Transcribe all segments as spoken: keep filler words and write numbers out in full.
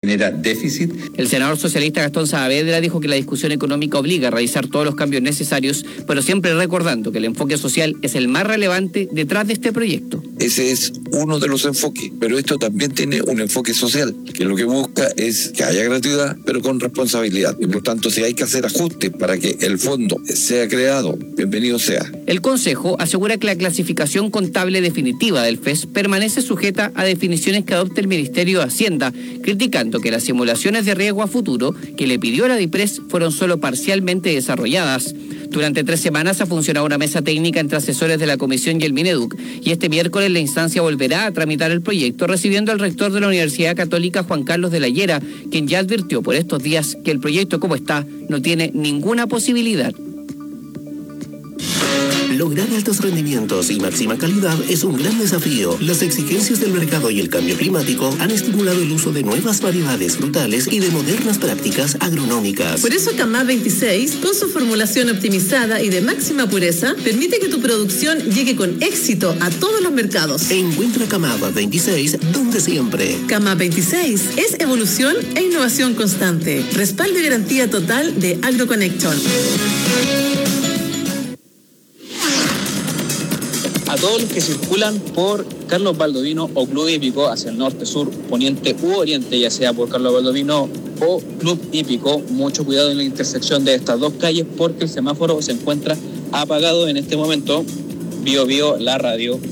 genera déficit. El senador socialista Gastón Saavedra dijo que la discusión económica obliga a realizar todos los cambios necesarios, pero siempre recordando que el enfoque social es el más relevante detrás de este proyecto. Ese es uno de los enfoques, pero esto también tiene un enfoque social, que lo que busca es que haya gratuidad, pero con responsabilidad. Y por tanto, si hay que hacer ajustes para que el fondo sea creado, bienvenido sea. El Consejo asegura que la clasificación contable definitiva del F E S permanece sujeta a definiciones que adopte el Ministerio de Hacienda, criticando que las simulaciones de riesgo a futuro que le pidió la DIPRES fueron solo parcialmente desarrolladas. Durante tres semanas ha funcionado una mesa técnica entre asesores de la Comisión y el Mineduc, y este miércoles la instancia volverá a tramitar el proyecto, recibiendo al rector de la Universidad Católica, Juan Carlos de la Higuera, quien ya advirtió por estos días que el proyecto como está no tiene ninguna posibilidad. Lograr altos rendimientos y máxima calidad es un gran desafío. Las exigencias del mercado y el cambio climático han estimulado el uso de nuevas variedades frutales y de modernas prácticas agronómicas. Por eso Camá veintiséis, con su formulación optimizada y de máxima pureza, permite que tu producción llegue con éxito a todos los mercados. Encuentra Camá veintiséis donde siempre. Camá veintiséis es evolución e innovación constante. Respaldo y garantía total de AgroConnection. A todos los que circulan por Carlos Baldovino o Club Hípico hacia el norte, sur, poniente u oriente, ya sea por Carlos Baldovino o Club Hípico, mucho cuidado en la intersección de estas dos calles porque el semáforo se encuentra apagado en este momento. Bio Bio, la radio.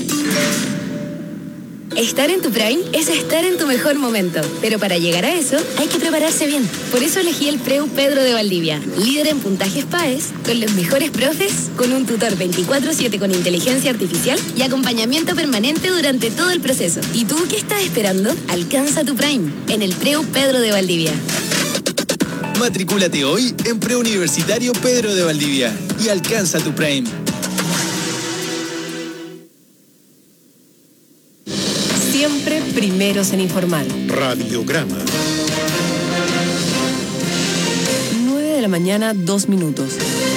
Estar en tu prime es estar en tu mejor momento, pero para llegar a eso hay que prepararse bien. Por eso elegí el Preu Pedro de Valdivia, líder en puntajes P A E S, con los mejores profes, con un tutor veinticuatro siete con inteligencia artificial y acompañamiento permanente durante todo el proceso. ¿Y tú qué estás esperando? Alcanza tu prime en el Preu Pedro de Valdivia. Matricúlate hoy en Preuniversitario Pedro de Valdivia y alcanza tu prime. Siempre primeros en informar. Radiograma. nueve de la mañana, dos minutos.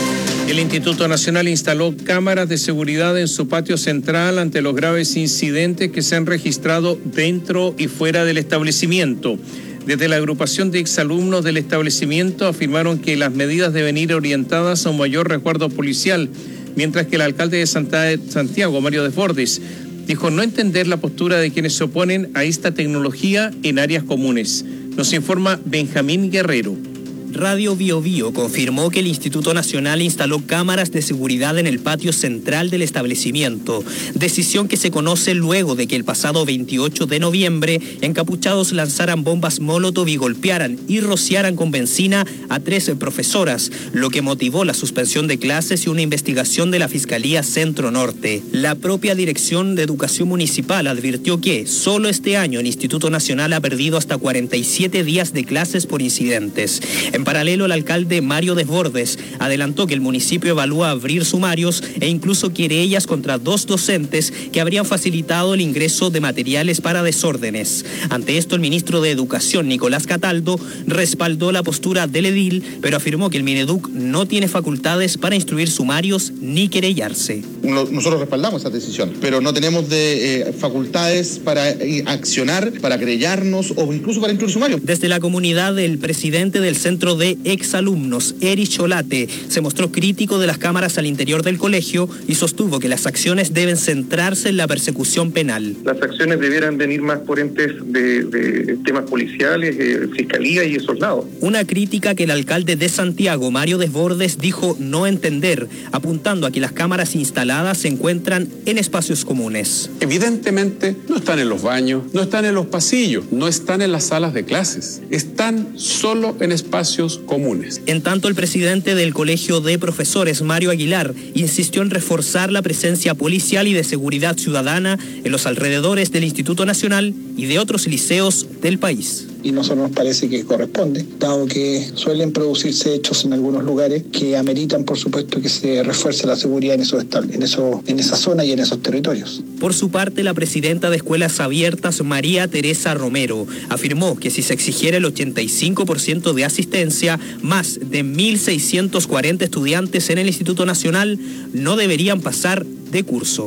El Instituto Nacional instaló cámaras de seguridad en su patio central ante los graves incidentes que se han registrado dentro y fuera del establecimiento. Desde la agrupación de exalumnos del establecimiento afirmaron que las medidas deben ir orientadas a un mayor resguardo policial, mientras que el alcalde de Santa, Santiago, Mario Desbordes, dijo no entender la postura de quienes se oponen a esta tecnología en áreas comunes. Nos informa Benjamín Guerrero. Radio Bio Bio confirmó que el Instituto Nacional instaló cámaras de seguridad en el patio central del establecimiento, decisión que se conoce luego de que el pasado veintiocho de noviembre encapuchados lanzaran bombas Molotov y golpearan y rociaran con benzina a tres profesoras, lo que motivó la suspensión de clases y una investigación de la Fiscalía Centro Norte. La propia Dirección de Educación Municipal advirtió que solo este año el Instituto Nacional ha perdido hasta cuarenta y siete días de clases por incidentes. En paralelo, el alcalde Mario Desbordes adelantó que el municipio evalúa abrir sumarios e incluso querellas contra dos docentes que habrían facilitado el ingreso de materiales para desórdenes. Ante esto, el ministro de Educación, Nicolás Cataldo, respaldó la postura del edil, pero afirmó que el Mineduc no tiene facultades para instruir sumarios ni querellarse. Nosotros respaldamos esa decisión, pero no tenemos de, eh, facultades para eh, accionar, para querellarnos o incluso para instruir sumarios. Desde la comunidad, el presidente del Centro de Exalumnos, Eri Cholate, se mostró crítico de las cámaras al interior del colegio y sostuvo que las acciones deben centrarse en la persecución penal. Las acciones debieran venir más por entes de, de temas policiales, eh, fiscalía y esos lados. Una crítica que el alcalde de Santiago, Mario Desbordes, dijo no entender, apuntando a que las cámaras instaladas se encuentran en espacios comunes. Evidentemente no están en los baños, no están en los pasillos, no están en las salas de clases, están solo en espacios comunes. En tanto, el presidente del Colegio de Profesores, Mario Aguilar, insistió en reforzar la presencia policial y de seguridad ciudadana en los alrededores del Instituto Nacional y de otros liceos del país. Y nosotros nos parece que corresponde, dado que suelen producirse hechos en algunos lugares que ameritan, por supuesto, que se refuerce la seguridad en esos en eso, en esa zona y en esos territorios. Por su parte, la presidenta de Escuelas Abiertas, María Teresa Romero, afirmó que si se exigiera el ochenta y cinco por ciento de asistencia, más de mil seiscientos cuarenta estudiantes en el Instituto Nacional no deberían pasar de curso.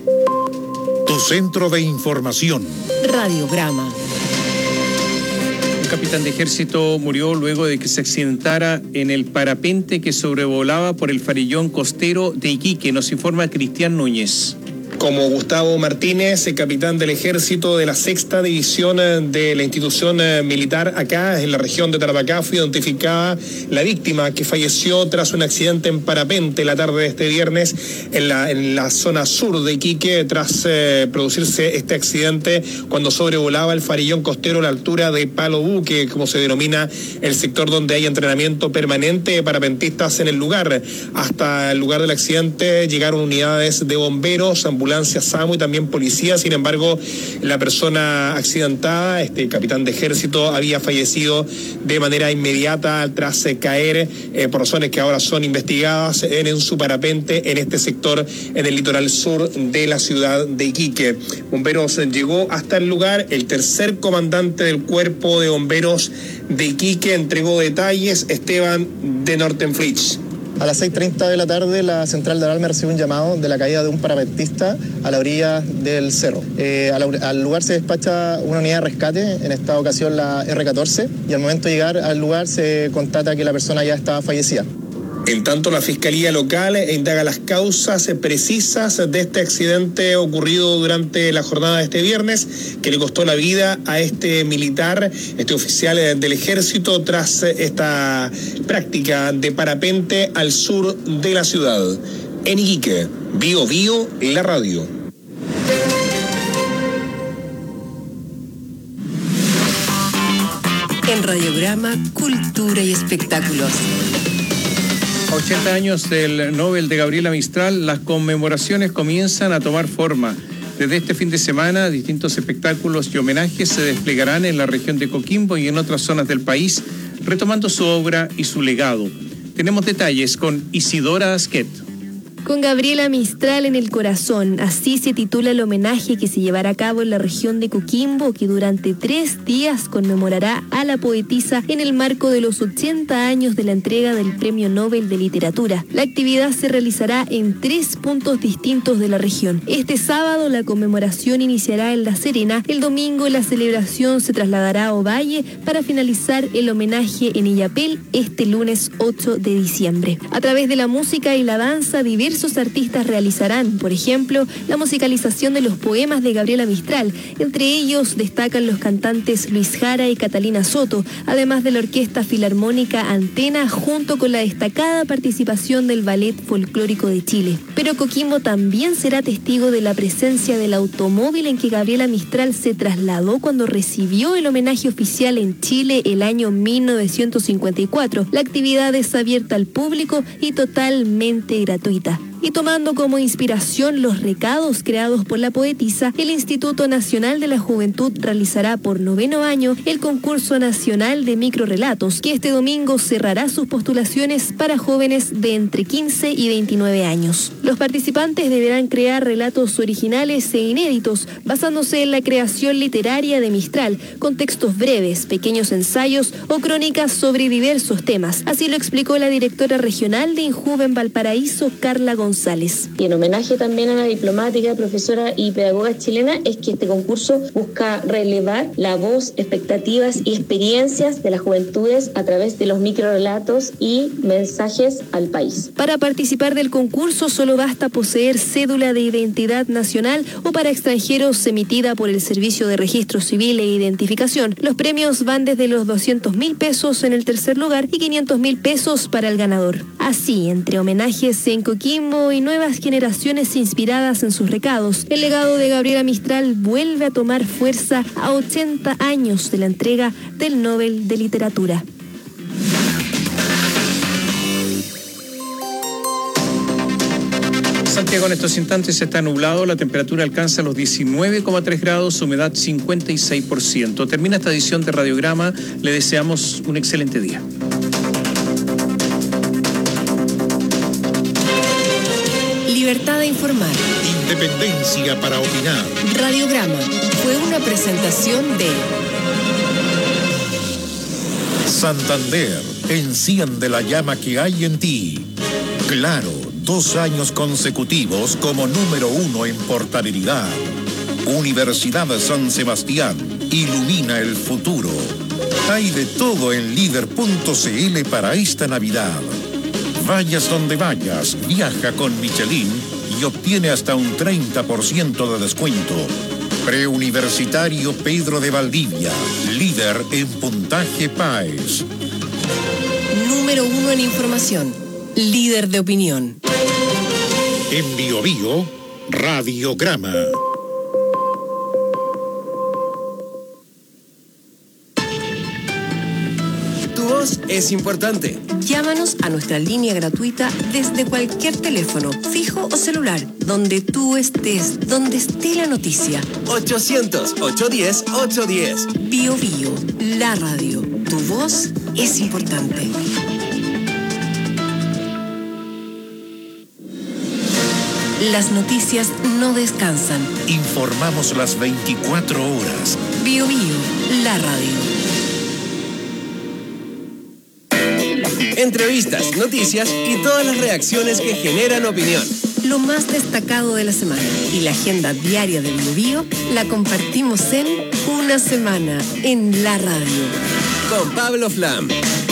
Tu centro de información. Radiograma. capitán de ejército murió luego de que se accidentara en el parapente que sobrevolaba por el farellón costero de Iquique. Nos informa Cristian Núñez. Como Gustavo Martínez, el capitán del ejército de la sexta división de la institución militar acá en la región de Tarapacá, fue identificada la víctima que falleció tras un accidente en parapente la tarde de este viernes en la, en la zona sur de Iquique, tras eh, producirse este accidente cuando sobrevolaba el farellón costero a la altura de Palo Buque, como se denomina el sector donde hay entrenamiento permanente de parapentistas en el lugar. Hasta el lugar del accidente llegaron unidades de bomberos, ambulancias, SAMU y también policía. Sin embargo, la persona accidentada, este capitán de ejército, había fallecido de manera inmediata tras eh, caer eh, por razones que ahora son investigadas en, en su parapente en este sector, en el litoral sur de la ciudad de Iquique. Bomberos llegó hasta el lugar. El tercer comandante del cuerpo de bomberos de Iquique entregó detalles. Esteban de Nortenflich. A las seis treinta de la tarde, la central de alarma recibe un llamado de la caída de un parapentista a la orilla del cerro. Eh, al, al lugar se despacha una unidad de rescate, en esta ocasión la erre catorce, y al momento de llegar al lugar se constata que la persona ya estaba fallecida. En tanto, la Fiscalía Local indaga las causas precisas de este accidente ocurrido durante la jornada de este viernes, que le costó la vida a este militar, este oficial del ejército, tras esta práctica de parapente al sur de la ciudad. En Iquique, Bio Bio, la radio. En Radiograma, Cultura y Espectáculos. A ochenta años del Nobel de Gabriela Mistral, las conmemoraciones comienzan a tomar forma. Desde este fin de semana, distintos espectáculos y homenajes se desplegarán en la región de Coquimbo y en otras zonas del país, retomando su obra y su legado. Tenemos detalles con Isidora Asquet. Con Gabriela Mistral en el corazón, así se titula el homenaje que se llevará a cabo en la región de Coquimbo, que durante tres días conmemorará a la poetisa en el marco de los ochenta años de la entrega del Premio Nobel de Literatura. La actividad se realizará en tres puntos distintos de la región. Este sábado la conmemoración iniciará en La Serena, el domingo la celebración se trasladará a Ovalle para finalizar el homenaje en Illapel este lunes ocho de diciembre. A través de la música y la danza, diversos artistas realizarán, por ejemplo, la musicalización de los poemas de Gabriela Mistral. Entre ellos destacan los cantantes Luis Jara y Catalina Soto, además de la Orquesta Filarmónica Antena, junto con la destacada participación del Ballet Folclórico de Chile. Pero Coquimbo también será testigo de la presencia del automóvil en que Gabriela Mistral se trasladó cuando recibió el homenaje oficial en Chile el año mil novecientos cincuenta y cuatro. La actividad es abierta al público y totalmente gratuita. Y tomando como inspiración los recados creados por la poetisa, el Instituto Nacional de la Juventud realizará por noveno año el concurso nacional de microrelatos, que este domingo cerrará sus postulaciones para jóvenes de entre quince y veintinueve años. Los participantes deberán crear relatos originales e inéditos, basándose en la creación literaria de Mistral, con textos breves, pequeños ensayos o crónicas sobre diversos temas. Así lo explicó la directora regional de INJUVE Valparaíso, Carla González. González. Y en homenaje también a la diplomática, profesora y pedagoga chilena, es que este concurso busca relevar la voz, expectativas y experiencias de las juventudes a través de los microrelatos y mensajes al país. Para participar del concurso solo basta poseer cédula de identidad nacional o para extranjeros emitida por el Servicio de Registro Civil e Identificación. Los premios van desde los doscientos mil pesos en el tercer lugar y quinientos mil pesos para el ganador. Así, entre homenajes en Coquimbo y nuevas generaciones inspiradas en sus recados, el legado de Gabriela Mistral vuelve a tomar fuerza a ochenta años de la entrega del Nobel de Literatura. Santiago en estos instantes está nublado, la temperatura alcanza los diecinueve coma tres grados, humedad cincuenta y seis por ciento. Termina esta edición de Radiograma, le deseamos un excelente día. Libertad de informar. Independencia para opinar. Radiograma fue una presentación de Santander, enciende la llama que hay en ti. Claro, dos años consecutivos como número uno en portabilidad. Universidad de San Sebastián, ilumina el futuro. Hay de todo en líder punto c l para esta Navidad. Vayas donde vayas, viaja con Michelin y obtiene hasta un treinta por ciento de descuento. Preuniversitario Pedro de Valdivia, líder en puntaje PAES. Número uno en información, líder de opinión. En Bio Bio, Radiograma. Tu voz es importante. Llámanos a nuestra línea gratuita desde cualquier teléfono, fijo o celular, donde tú estés, donde esté la noticia. ochocientos, ochocientos diez, ochocientos diez. Bio Bio, la radio. Tu voz es importante. Las noticias no descansan. Informamos las veinticuatro horas. Bio Bio, la radio. Entrevistas, noticias y todas las reacciones que generan opinión. Lo más destacado de la semana y la agenda diaria de Bio Bio la compartimos en Una Semana en la radio. Con Pablo Flam.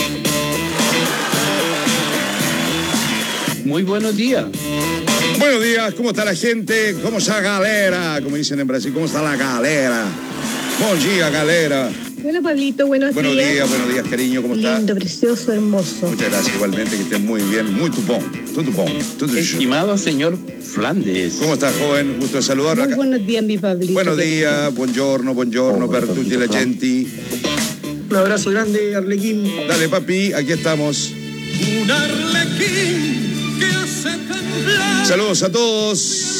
Muy buenos días. Buenos días, ¿cómo está la gente? ¿Cómo está la galera? Como dicen en Brasil, ¿cómo está la galera? Buen día, galera. Hola, Pablito, buenos, buenos días. días. Buenos días, cariño, ¿cómo está? Lindo, precioso, hermoso. Muchas gracias, igualmente, que estén muy bien, muy tupón, todo tupón. Estimado señor Flandes. ¿Cómo está, joven? Gusto de saludarlo. Muy buenos días, mi Pablito. Buenos días, buongiorno, buongiorno, oh, per tutti la gente. Un abrazo grande, Arlequín. Dale, papi, aquí estamos. Un Arlequín que hace temblar. Saludos a todos.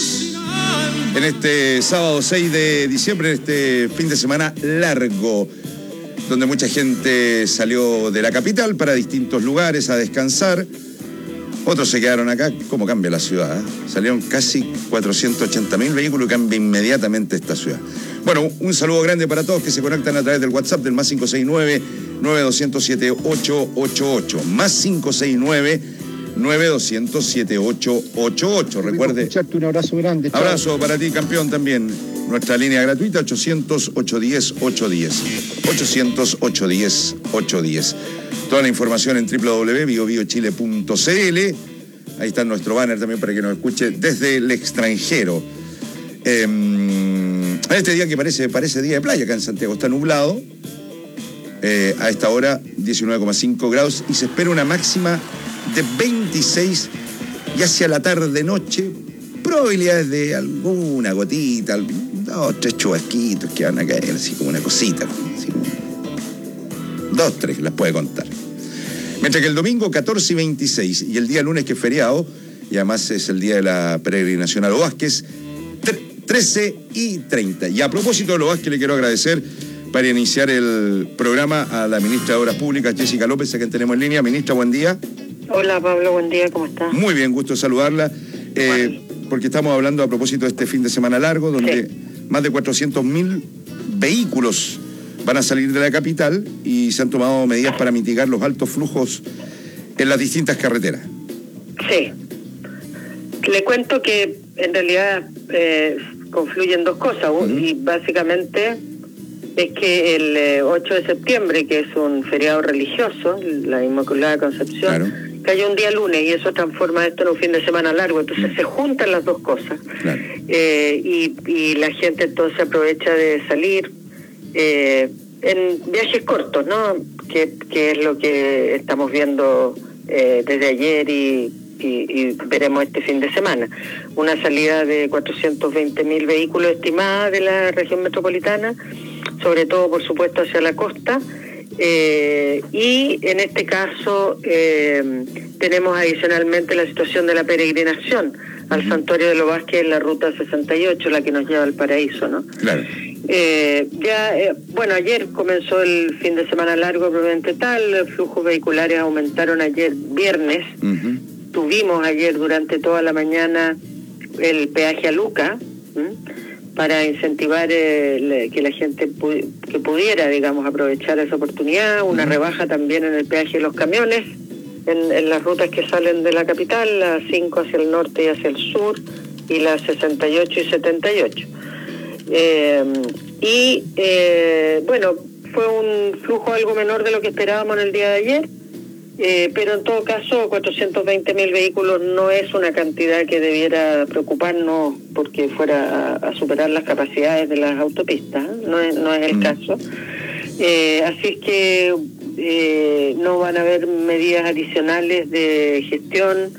En este sábado seis de diciembre, en este fin de semana largo, donde mucha gente salió de la capital para distintos lugares a descansar. Otros se quedaron acá. ¿Cómo cambia la ciudad? ¿eh? Salieron casi cuatrocientos ochenta mil vehículos y cambia inmediatamente esta ciudad. Bueno, un saludo grande para todos que se conectan a través del WhatsApp del más cinco seis nueve, nueve dos cero siete, ocho ocho ocho. Más cinco seis nueve, nueve dos cero siete, ocho ocho ocho. Recuerde. Un abrazo grande. Chao. Abrazo para ti, campeón, también. Nuestra línea gratuita, ochocientos, ochocientos diez, ochocientos diez. ochocientos, ochocientos diez, ochocientos diez. Toda la información en doble u doble u doble u punto bio bio chile punto c l. Ahí está nuestro banner también para que nos escuche desde el extranjero. Eh, este día que parece, parece día de playa acá en Santiago. Está nublado. Eh, a esta hora, diecinueve coma cinco grados. Y se espera una máxima de veintiséis. Y hacia la tarde-noche, probabilidades de alguna gotita, dos, tres chubasquitos que van a caer, así como una cosita. Así como dos, tres, las puede contar. Mientras que el domingo catorce y veintiséis y el día lunes que es feriado, y además es el día de la peregrinación a Los Vázquez, trece y treinta. Y a propósito de Los Vázquez, le quiero agradecer para iniciar el programa a la ministra de Obras Públicas, Jessica López, a quien tenemos en línea. Ministra, buen día. Hola, Pablo, buen día, ¿cómo estás? Muy bien, gusto saludarla. Eh, porque estamos hablando a propósito de este fin de semana largo, donde sí, más de cuatrocientos mil vehículos van a salir de la capital y se han tomado medidas para mitigar los altos flujos en las distintas carreteras. Sí. Le cuento que en realidad eh, confluyen dos cosas, uh-huh. y básicamente es que el eh, ocho de septiembre, que es un feriado religioso, la Inmaculada Concepción, claro, cayó un día lunes y eso transforma esto en un fin de semana largo, entonces se juntan las dos cosas. Claro. Eh, y, y la gente entonces aprovecha de salir eh, en viajes cortos, ¿no? Que, que es lo que estamos viendo eh, desde ayer y, y, y veremos este fin de semana. Una salida de cuatrocientos veinte mil vehículos estimada de la región metropolitana, sobre todo, por supuesto, hacia la costa. Eh, y en este caso eh, tenemos adicionalmente la situación de la peregrinación al santuario de Los Vázquez en la ruta sesenta y ocho, la que nos lleva al paraíso, ¿no? Claro. Eh, ya, eh, bueno, ayer comenzó el fin de semana largo propiamente tal, los flujos vehiculares aumentaron ayer viernes, uh-huh. Tuvimos ayer durante toda la mañana el peaje a Luca, ¿m? para incentivar eh, que la gente pu- que pudiera, digamos, aprovechar esa oportunidad, una uh-huh. rebaja también en el peaje de los camiones, en, en las rutas que salen de la capital, las cinco hacia el norte y hacia el sur, y las sesenta y ocho y setenta y ocho. Eh, y, eh, bueno, fue un flujo algo menor de lo que esperábamos en el día de ayer, eh, pero en todo caso cuatrocientos veinte mil vehículos no es una cantidad que debiera preocuparnos porque fuera a, a superar las capacidades de las autopistas, ¿eh? no es, no es el mm. caso. Eh, así es que eh, no van a haber medidas adicionales de gestión.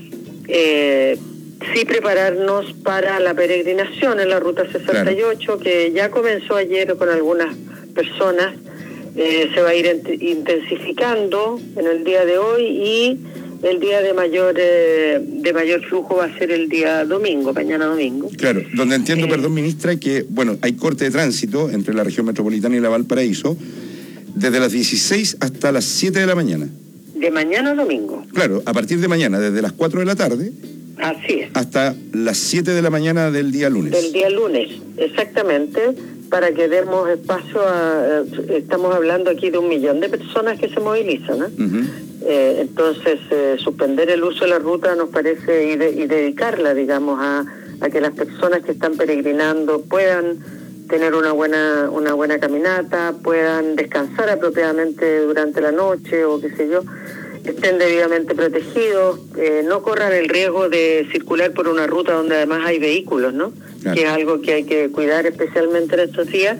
Eh, sí prepararnos para la peregrinación en la ruta sesenta y ocho, claro, que ya comenzó ayer con algunas personas, eh, se va a ir intensificando en el día de hoy y el día de mayor eh, de mayor flujo va a ser el día domingo, mañana domingo. Claro, donde entiendo, eh, perdón, ministra, que bueno, hay corte de tránsito entre la región metropolitana y la Valparaíso desde las dieciséis hasta las siete de la mañana. De mañana a domingo. Claro, a partir de mañana, desde las cuatro de la tarde. Así es. Hasta las siete de la mañana del día lunes. Del día lunes, exactamente, para que demos espacio a... Estamos hablando aquí de un millón de personas que se movilizan, ¿eh? Uh-huh. Eh, entonces, eh, suspender el uso de la ruta nos parece, y, de, y dedicarla, digamos, a, a que las personas que están peregrinando puedan tener una buena una buena caminata, puedan descansar apropiadamente durante la noche o qué sé yo, estén debidamente protegidos, eh, no corran el riesgo de circular por una ruta donde además hay vehículos, ¿no? Claro. Que es algo que hay que cuidar especialmente en estos días.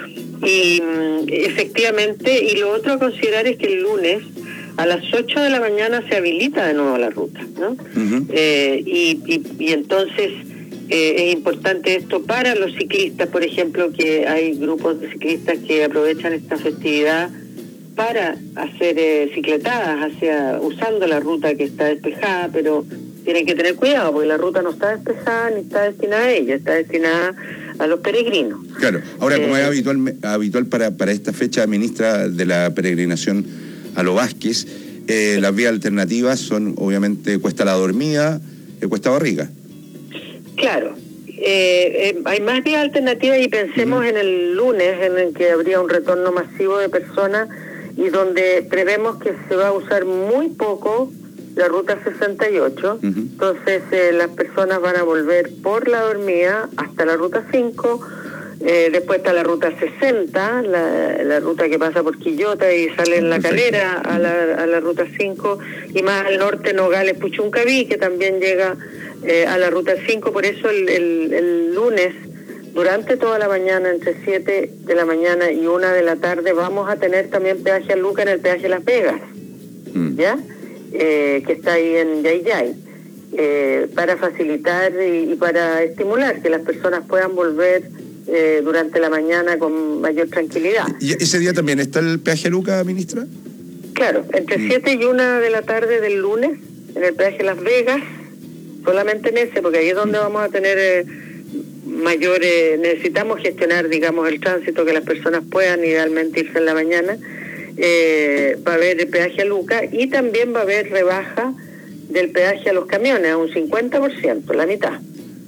Y efectivamente, y lo otro a considerar es que el lunes a las ocho de la mañana se habilita de nuevo la ruta, ¿no? Uh-huh. Eh, y, y, y entonces eh, es importante esto para los ciclistas, por ejemplo, que hay grupos de ciclistas que aprovechan esta festividad para hacer eh, cicletadas hacia usando la ruta que está despejada, pero tienen que tener cuidado porque la ruta no está despejada ni está destinada a ella, está destinada a los peregrinos. Claro, ahora eh, como es habitual habitual para, para esta fecha, ministra, de la peregrinación a Lo Vázquez, eh, sí. Las vías alternativas son obviamente Cuesta La Dormida, eh, Cuesta Barriga. Claro, eh, eh, hay más vías alternativas y pensemos uh-huh. en el lunes en el que habría un retorno masivo de personas y donde prevemos que se va a usar muy poco la ruta sesenta y ocho, uh-huh. entonces eh, las personas van a volver por La Dormida hasta la ruta cinco, eh, después está la ruta sesenta, la, la ruta que pasa por Quillota y sale en La Calera a la, a la ruta cinco, y más al norte Nogales Puchuncaví, que también llega eh, a la ruta cinco, por eso el, el, el lunes durante toda la mañana, entre siete de la mañana y una de la tarde, vamos a tener también peaje a Luca en el peaje Las Vegas, mm. ¿ya? Eh, que está ahí en Yayay, eh, para facilitar y, y para estimular que las personas puedan volver eh, durante la mañana con mayor tranquilidad. ¿Y ese día también está el peaje a Luca, ministra? Claro, entre siete mm. y una de la tarde del lunes, en el peaje Las Vegas, solamente en ese, porque ahí es donde mm. vamos a tener... Eh, mayores, necesitamos gestionar, digamos, el tránsito, que las personas puedan idealmente irse en la mañana. Eh, va a haber el peaje a Luca y también va a haber rebaja del peaje a los camiones a un cincuenta por ciento, la mitad.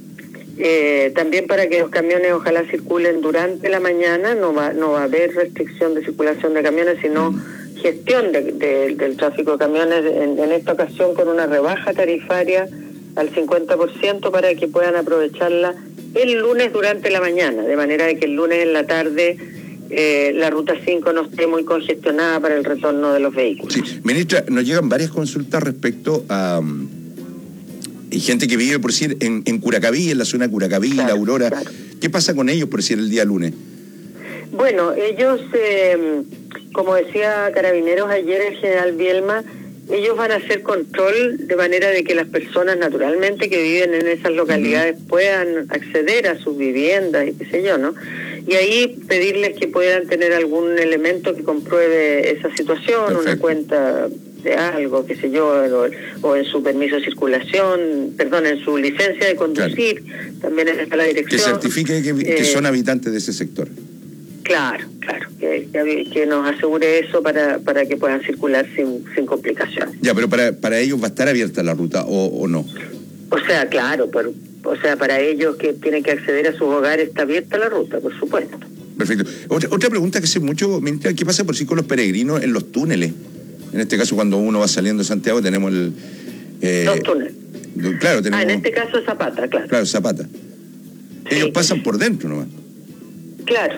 Eh, también para que los camiones ojalá circulen durante la mañana, no va no va a haber restricción de circulación de camiones, sino gestión de, de, del tráfico de camiones, en, en esta ocasión con una rebaja tarifaria al cincuenta por ciento para que puedan aprovecharla el lunes durante la mañana, de manera de que el lunes en la tarde eh, la ruta cinco no esté muy congestionada para el retorno de los vehículos. Sí, ministra, nos llegan varias consultas respecto a um, gente que vive, por decir, en, en Curacaví, en la zona de Curacaví, claro, La Aurora. Claro. ¿Qué pasa con ellos, por decir, el día lunes? Bueno, ellos, eh, como decía Carabineros ayer, el general Bielma, ellos van a hacer control de manera de que las personas naturalmente que viven en esas localidades uh-huh. puedan acceder a sus viviendas y qué sé yo, ¿no? Y ahí pedirles que puedan tener algún elemento que compruebe esa situación, Perfecto. Una cuenta de algo, qué sé yo, o, o en su permiso de circulación, perdón, en su licencia de conducir, claro. también está la dirección. Que certifique que, eh, que son habitantes de ese sector. Claro, claro, que, que, que nos asegure eso para, para que puedan circular sin, sin complicaciones. Ya, pero para, para ellos va a estar abierta la ruta, ¿o, o no? O sea, claro, pero, o sea, para ellos que tienen que acceder a sus hogares está abierta la ruta, por supuesto. Perfecto. Otra, otra pregunta que sé mucho, ministra, ¿qué pasa por sí con los peregrinos en los túneles? En este caso, cuando uno va saliendo de Santiago, tenemos el... Eh, los túneles. Claro, tenemos... Ah, en este caso Zapata, claro. Claro, Zapata. Ellos sí. pasan por dentro nomás. Claro.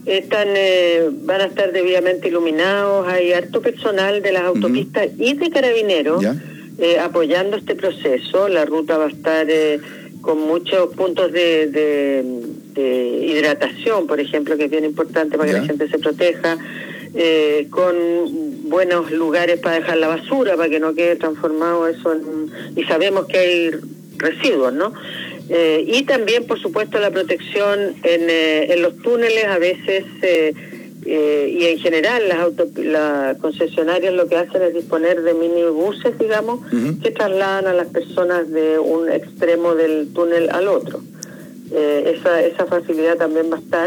están eh, van a estar debidamente iluminados, hay harto personal de las autopistas uh-huh. y de carabineros eh, apoyando este proceso. La ruta va a estar eh, con muchos puntos de, de, de hidratación, por ejemplo, que es bien importante para que ¿Ya? la gente se proteja, eh, con buenos lugares para dejar la basura, para que no quede transformado eso en, y sabemos que hay residuos, ¿no? Eh, y también, por supuesto, la protección en, eh, en los túneles. A veces eh, eh, y en general las auto, la concesionarias lo que hacen es disponer de minibuses, digamos, uh-huh. que trasladan a las personas de un extremo del túnel al otro. Eh, esa, esa facilidad también va a estar.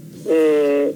Eh,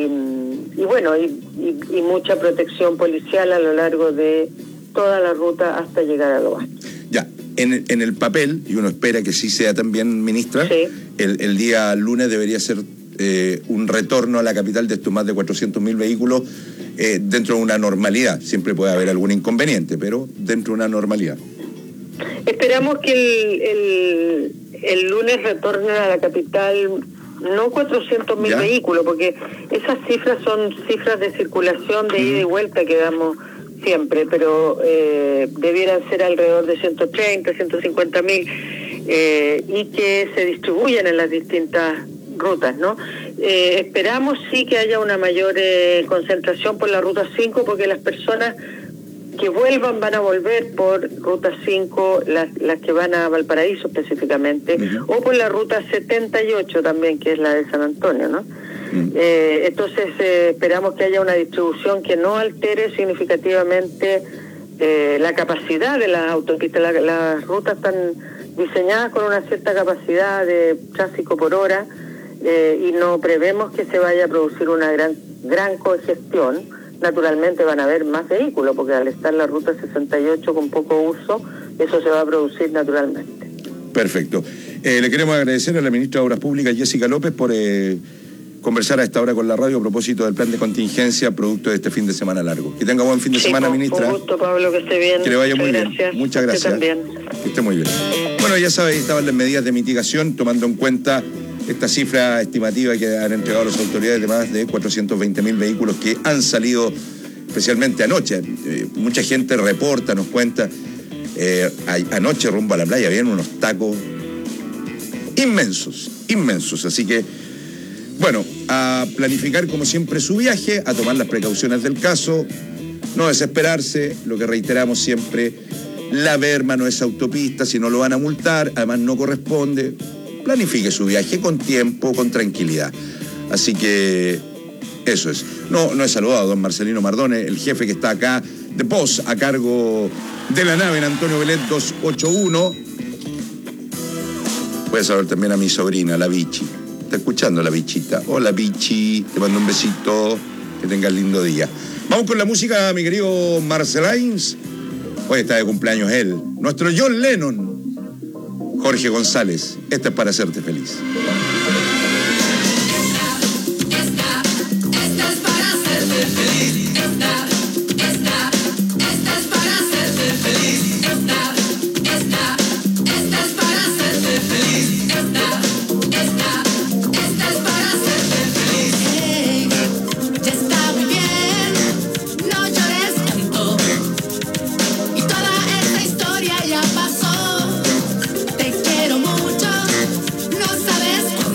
y, y bueno, y, y, y mucha protección policial a lo largo de toda la ruta hasta llegar a Loas. Ya, en, en el papel, y uno espera que sí sea también, ministra, sí. el, el día lunes debería ser eh, un retorno a la capital de estos más de cuatrocientos mil vehículos eh, dentro de una normalidad. Siempre puede haber algún inconveniente, pero dentro de una normalidad. Esperamos que el, el, el lunes retornen a la capital no cuatrocientos mil vehículos, porque esas cifras son cifras de circulación de ida y vuelta que damos siempre, pero eh, debieran ser alrededor de ciento treinta, ciento cincuenta mil eh, y que se distribuyan en las distintas rutas, ¿no? Eh, esperamos sí que haya una mayor eh, concentración por la ruta cinco, porque las personas que vuelvan van a volver por ruta cinco, las, las que van a Valparaíso específicamente, uh-huh. o por la ruta setenta y ocho también, que es la de San Antonio, ¿no? Uh-huh. Eh, entonces eh, esperamos que haya una distribución que no altere significativamente eh, la capacidad de las autopistas. La, las rutas están diseñadas con una cierta capacidad de tráfico por hora eh, y no prevemos que se vaya a producir una gran, gran congestión. Naturalmente van a haber más vehículos, porque al estar la ruta sesenta y ocho con poco uso, eso se va a producir naturalmente. Perfecto. Eh, le queremos agradecer a la ministra de Obras Públicas, Jessica López, por eh, conversar a esta hora con la radio a propósito del plan de contingencia producto de este fin de semana largo. Que tenga buen fin de sí, semana, ministra. Un gusto, Pablo, que esté bien. Que le vaya Muchas muy gracias. bien. Muchas gracias. Usted también. Que esté muy bien. Bueno, ya sabe, estaban las medidas de mitigación, tomando en cuenta esta cifra estimativa que han entregado las autoridades de más de cuatrocientos veinte mil vehículos que han salido especialmente anoche. Eh, mucha gente reporta, nos cuenta, eh, a, anoche rumbo a la playa habían unos tacos inmensos, inmensos. Así que, bueno, a planificar como siempre su viaje, a tomar las precauciones del caso, no desesperarse, lo que reiteramos siempre, la Berma no es autopista, si no lo van a multar, además no corresponde. Planifique su viaje con tiempo, con tranquilidad. Así que eso es. No, no he saludado a don Marcelino Mardone, el jefe que está acá de voz a cargo de la nave en Antonio Belet doscientos ochenta y uno. Voy a saludar también a mi sobrina, la Bichi. Está escuchando la Bichita. Hola Bichi, te mando un besito, que tengas lindo día. Vamos con la música, mi querido Marcelains. Hoy está de cumpleaños él, nuestro John Lennon. Jorge González, esta es para hacerte feliz. Esta, esta es para hacerte feliz. Esta, esta, esta es para hacerte feliz. Esta, esta, esta es para hacerte feliz. Esta, esta, esta es para hacerte feliz. Hey, ya está muy bien, no llores tanto. Y toda esta historia ya pasó. Te quiero mucho, no sabes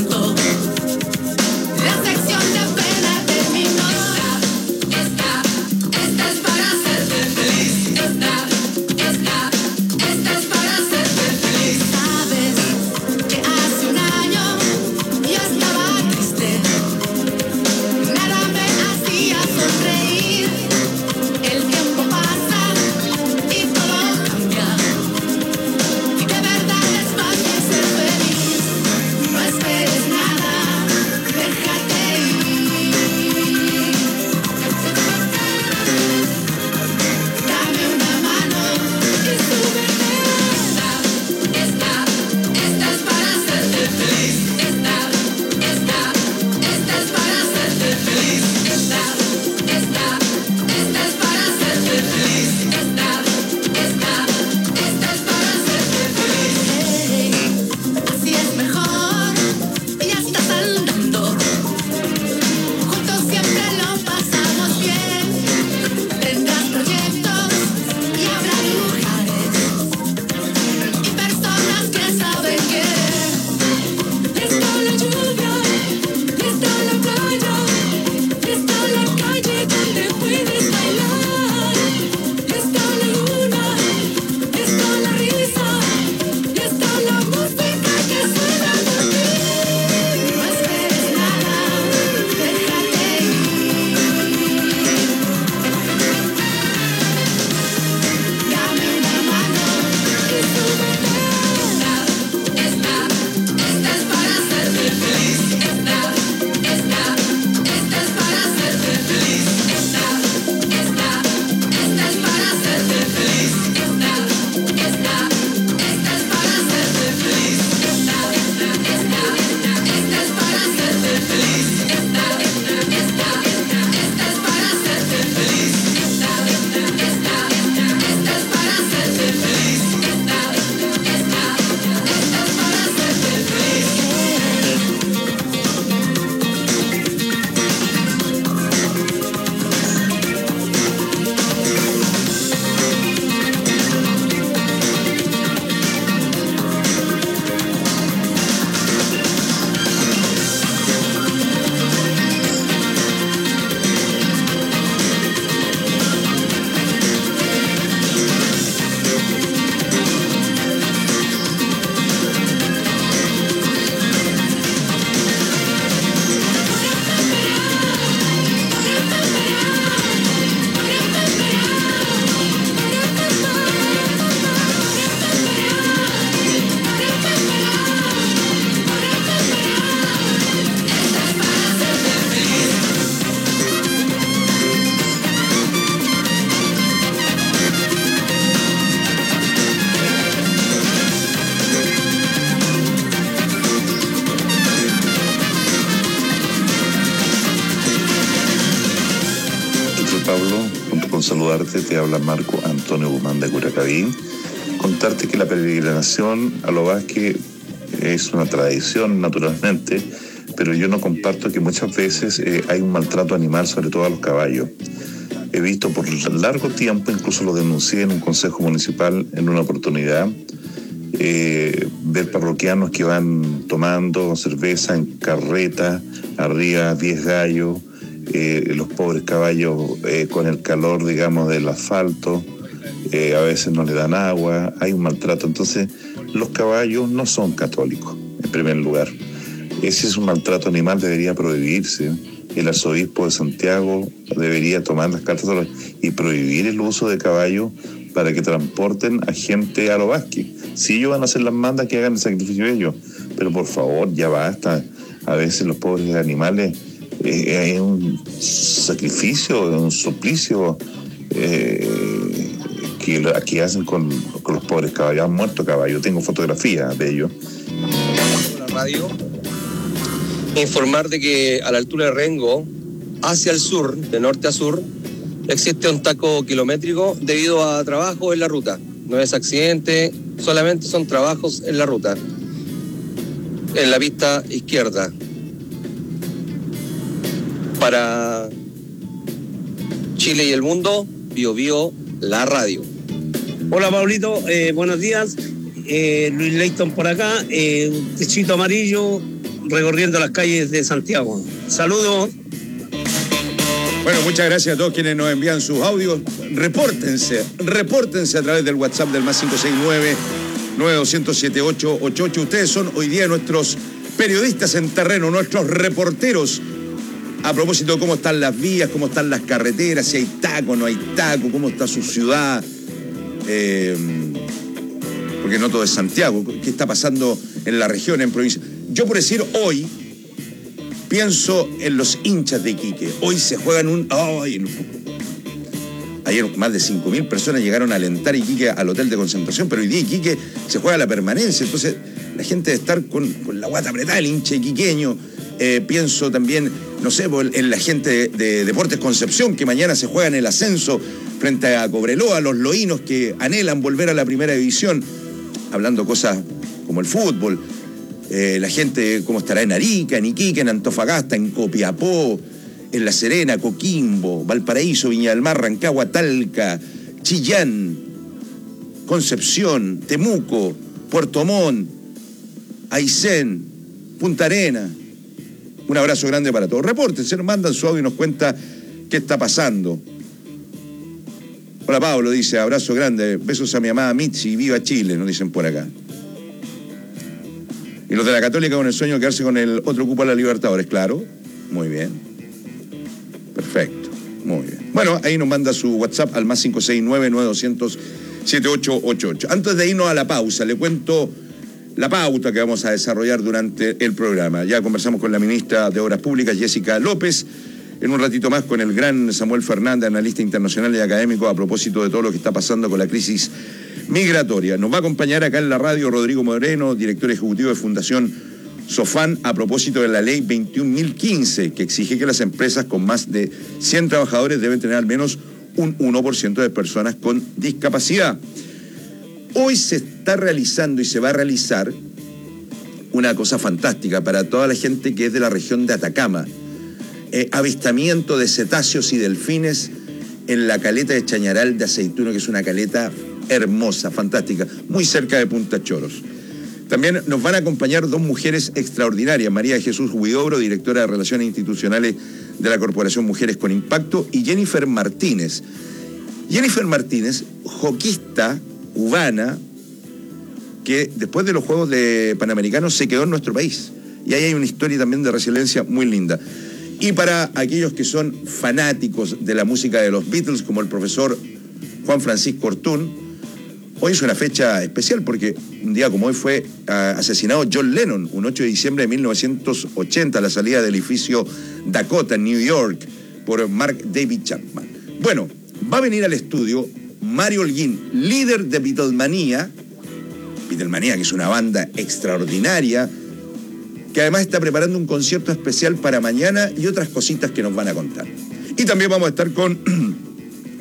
Pablo, junto con saludarte, te habla Marco Antonio Guzmán de Curacaví. Contarte que la peregrinación a Los Vázquez es una tradición, naturalmente, pero yo no comparto que muchas veces eh, hay un maltrato animal, sobre todo a los caballos. He visto por largo tiempo, incluso lo denuncié en un consejo municipal en una oportunidad, eh, ver parroquianos que van tomando cerveza en carreta, arriba diez gallos, eh, los pobres caballos eh, con el calor, digamos, del asfalto, eh, a veces no le dan agua, hay un maltrato. Entonces, los caballos no son católicos, en primer lugar. Ese es un maltrato animal, debería prohibirse. El arzobispo de Santiago debería tomar las cartas y prohibir el uso de caballos para que transporten a gente a Los Vázquez. Si ellos van a hacer las mandas, que hagan el sacrificio ellos. Pero por favor, ya basta. A veces los pobres animales eh, es un sacrificio, es un suplicio eh, que, que hacen con, con los pobres caballos. Han muerto caballos. Tengo fotografías de ellos. La radio. Informar de que a la altura de Rengo, hacia el sur, de norte a sur, existe un taco kilométrico debido a trabajo en la ruta. No es accidente, solamente son trabajos en la ruta. En la pista izquierda. Para Chile y el mundo, Bio Bio, la radio. Hola Pablito, eh, buenos días. Eh, Luis Leighton por acá, eh, un techito amarillo recorriendo las calles de Santiago. Saludos. Bueno, muchas gracias a todos quienes nos envían sus audios. Repórtense, repórtense a través del WhatsApp del más cinco seis nueve, nueve dos cero siete ocho ocho ocho. Ustedes son hoy día nuestros periodistas en terreno, nuestros reporteros. A propósito de cómo están las vías, cómo están las carreteras, si hay taco, no hay taco, cómo está su ciudad. Eh, porque no todo es Santiago. ¿Qué está pasando en la región, en provincia? Yo, por decir, hoy pienso en los hinchas de Iquique. Hoy se juegan un... ¡Ay! Ayer más de cinco mil personas llegaron a alentar Iquique al hotel de concentración, pero hoy día Iquique se juega la permanencia. Entonces, la gente debe estar con, con la guata apretada, el hincha iquiqueño. Eh, pienso también, no sé, en la gente de, de Deportes Concepción, que mañana se juega en el ascenso frente a Cobreloa, los loínos que anhelan volver a la primera división, hablando cosas como el fútbol. Eh, la gente, cómo estará en Arica, en Iquique, en Antofagasta, en Copiapó, en La Serena, Coquimbo, Valparaíso, Viña del Mar, Rancagua, Talca, Chillán, Concepción, Temuco, Puerto Montt, Aysén, Punta Arena. Un abrazo grande para todos. Repórtense, nos mandan su audio y nos cuenta qué está pasando. Hola Pablo, dice, abrazo grande, besos a mi amada Mitzi, viva Chile, nos dicen por acá. Y los de la Católica con el sueño de quedarse con el otro cupo a la Libertadores, claro. Muy bien. Perfecto. Muy bien. Bueno, ahí nos manda su WhatsApp al más cinco seis nueve, nueve dos cero cero, siete ocho ocho ocho. Antes de irnos a la pausa, le cuento la pauta que vamos a desarrollar durante el programa. Ya conversamos con la ministra de Obras Públicas, Jessica López. En un ratito más con el gran Samuel Fernández, analista internacional y académico, a propósito de todo lo que está pasando con la crisis migratoria. Nos va a acompañar acá en la radio Rodrigo Moreno, director ejecutivo de Fundación Sofán, a propósito de la ley veintiún mil quince, que exige que las empresas con más de cien trabajadores deben tener al menos un uno por ciento de personas con discapacidad. Hoy se está realizando y se va a realizar una cosa fantástica para toda la gente que es de la región de Atacama. Eh, avistamiento de cetáceos y delfines en la caleta de Chañaral de Aceituno, que es una caleta hermosa, fantástica, muy cerca de Punta Choros. También nos van a acompañar dos mujeres extraordinarias, María Jesús Huidobro, directora de Relaciones Institucionales de la Corporación Mujeres con Impacto, y Jennifer Martínez. Jennifer Martínez, joquista cubana, que después de los Juegos de Panamericanos se quedó en nuestro país. Y ahí hay una historia también de resiliencia muy linda. Y para aquellos que son fanáticos de la música de los Beatles, como el profesor Juan Francisco Ortún, hoy es una fecha especial porque un día como hoy fue uh, asesinado John Lennon, un ocho de diciembre de mil novecientos ochenta, a la salida del edificio Dakota en New York, por Mark David Chapman. Bueno, va a venir al estudio Mario Holguín, líder de Beatlemania, Beatlemania, que es una banda extraordinaria, que además está preparando un concierto especial para mañana y otras cositas que nos van a contar. Y también vamos a estar con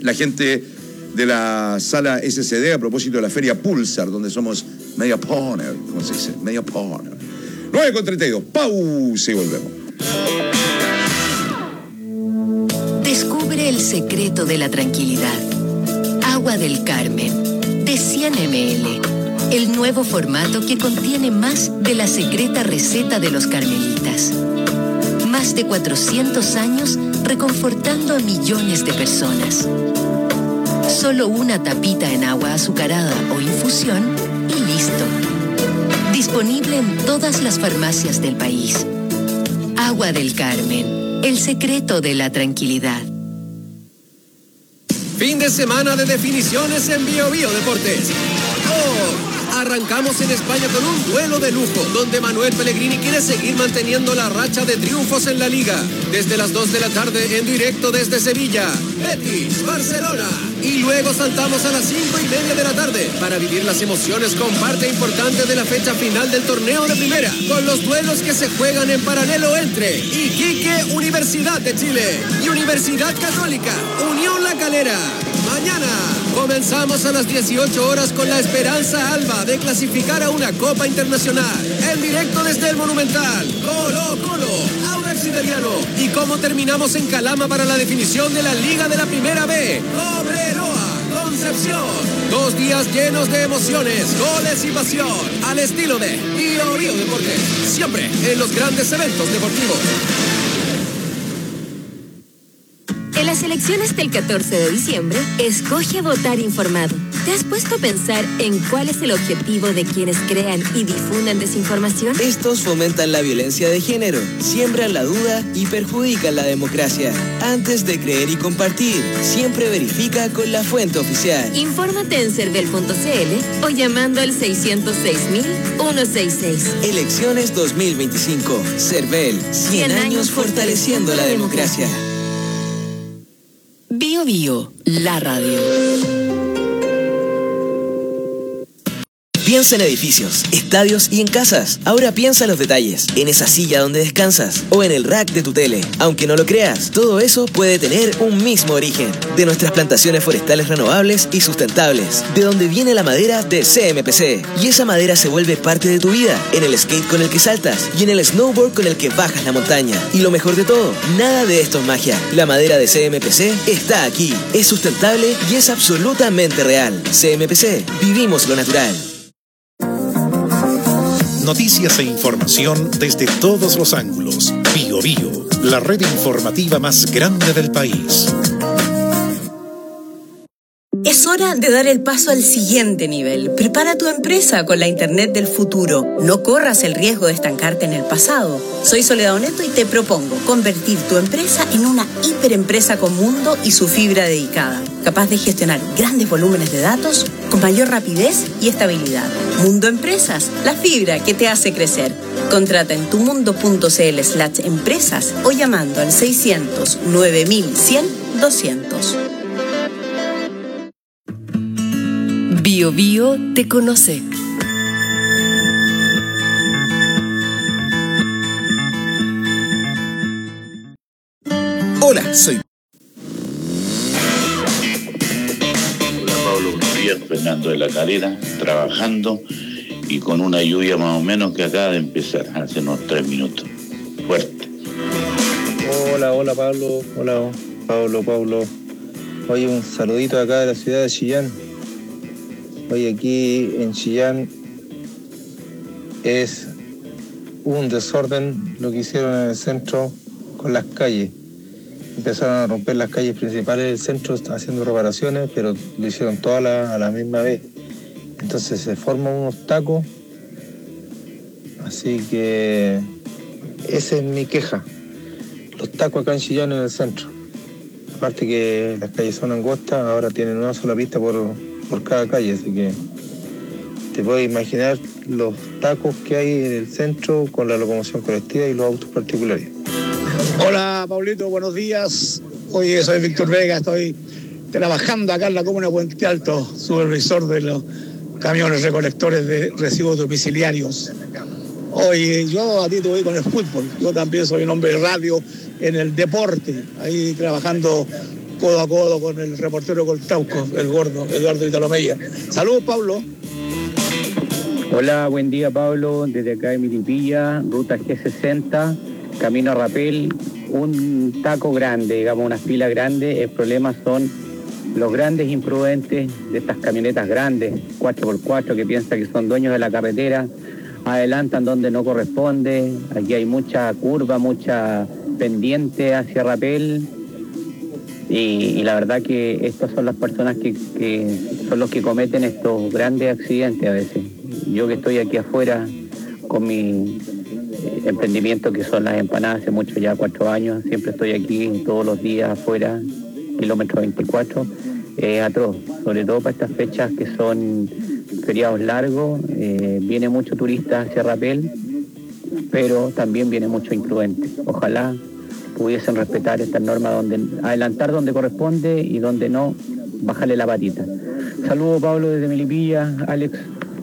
la gente de la sala S C D a propósito de la feria Pulsar, donde somos media partner, ¿cómo se dice? Media partner. nueve con treinta y dos, pausa y volvemos. Descubre el secreto de la tranquilidad. Agua del Carmen, de cien mililitros. El nuevo formato que contiene más de la secreta receta de los carmelitas. Más de cuatrocientos años reconfortando a millones de personas. Solo una tapita en agua azucarada o infusión y listo. Disponible en todas las farmacias del país. Agua del Carmen, el secreto de la tranquilidad. Fin de semana de definiciones en Bio Bio Deportes. ¡Oh! Arrancamos en España con un duelo de lujo, donde Manuel Pellegrini quiere seguir manteniendo la racha de triunfos en la Liga. Desde las dos de la tarde, en directo desde Sevilla, Betis, Barcelona. Y luego saltamos a las cinco y media de la tarde para vivir las emociones con parte importante de la fecha final del torneo de primera, con los duelos que se juegan en paralelo entre Iquique, Universidad de Chile, y Universidad Católica, Unión La Calera. Mañana comenzamos a las dieciocho horas con la esperanza alba de clasificar a una Copa Internacional. En directo desde el Monumental, Colo Colo, Audax Italiano. Y cómo terminamos en Calama para la definición de la Liga de la Primera B. Cobreloa, Concepción. Dos días llenos de emociones, goles y pasión. Al estilo de Bio Bio Deportes. Siempre en los grandes eventos deportivos. En las elecciones del catorce de diciembre, escoge votar informado. ¿Te has puesto a pensar en cuál es el objetivo de quienes crean y difundan desinformación? Estos fomentan la violencia de género, siembran la duda y perjudican la democracia. Antes de creer y compartir, siempre verifica con la fuente oficial. Infórmate en cervel punto c l o llamando al seiscientos seis mil ciento sesenta y seis. Elecciones dos mil veinticinco. Cervel, cien años fortaleciendo la democracia. Bio Bio, la radio. Piensa en edificios, estadios y en casas. Ahora piensa en los detalles, en esa silla donde descansas o en el rack de tu tele. Aunque no lo creas, todo eso puede tener un mismo origen. De nuestras plantaciones forestales renovables y sustentables. De donde viene la madera de C M P C. Y esa madera se vuelve parte de tu vida. En el skate con el que saltas y en el snowboard con el que bajas la montaña. Y lo mejor de todo, nada de esto es magia. La madera de C M P C está aquí. Es sustentable y es absolutamente real. C M P C, vivimos lo natural. Noticias e información desde todos los ángulos. Bio Bio, la red informativa más grande del país. Es hora de dar el paso al siguiente nivel. Prepara tu empresa con la Internet del futuro. No corras el riesgo de estancarte en el pasado. Soy Soledad Oneto y te propongo convertir tu empresa en una hiperempresa con mundo y su fibra dedicada, capaz de gestionar grandes volúmenes de datos con mayor rapidez y estabilidad. Mundo Empresas, la fibra que te hace crecer. Contrata en tumundo.cl slash empresas o llamando al seiscientos nueve mil cien doscientos. Bio Bio te conoce. Hola, soy... Hola Pablo, buenos días, Fernando de la Calera, trabajando y con una lluvia más o menos que acaba de empezar, hace unos tres minutos. Fuerte. Hola, hola Pablo, hola Pablo, Pablo. Oye, un saludito acá de la ciudad de Chillán. Hoy aquí en Chillán es un desorden lo que hicieron en el centro con las calles. Empezaron a romper las calles principales del centro haciendo reparaciones, pero lo hicieron todas a la, a la misma vez. Entonces se forman unos tacos, así que esa es mi queja. Los tacos acá en Chillán en el centro. Aparte que las calles son angostas, ahora tienen una sola pista por... por cada calle, así que te puedes imaginar los tacos que hay en el centro con la locomoción colectiva y los autos particulares. Hola Pablito, buenos días. Oye, soy Víctor Vega, estoy trabajando acá en la comuna de Puente Alto, supervisor de los camiones recolectores de residuos domiciliarios. Oye, yo a ti te voy con el fútbol, yo también soy un hombre de radio en el deporte, ahí trabajando codo a codo con el reportero Coltauco, el gordo, Eduardo Vitalomeya. Saludos, Pablo. Hola, buen día, Pablo, desde acá de Milipilla, ruta G sesenta, camino a Rapel, un taco grande, digamos, una fila grande. El problema son los grandes imprudentes de estas camionetas grandes, cuatro por cuatro, que piensan que son dueños de la carretera, adelantan donde no corresponde. Aquí hay mucha curva, mucha pendiente hacia Rapel, y, y la verdad que estas son las personas que, que son los que cometen estos grandes accidentes a veces. Yo que estoy aquí afuera con mi emprendimiento que son las empanadas hace mucho, ya cuatro años, siempre estoy aquí todos los días afuera, kilómetro veinticuatro, es atroz, sobre todo para estas fechas que son feriados largos. Eh, viene mucho turista hacia Rapel, pero también viene mucho imprudente. Ojalá pudiesen respetar estas normas, donde adelantar donde corresponde y donde no, bajarle la patita. Saludos, Pablo, desde Melipilla. Alex.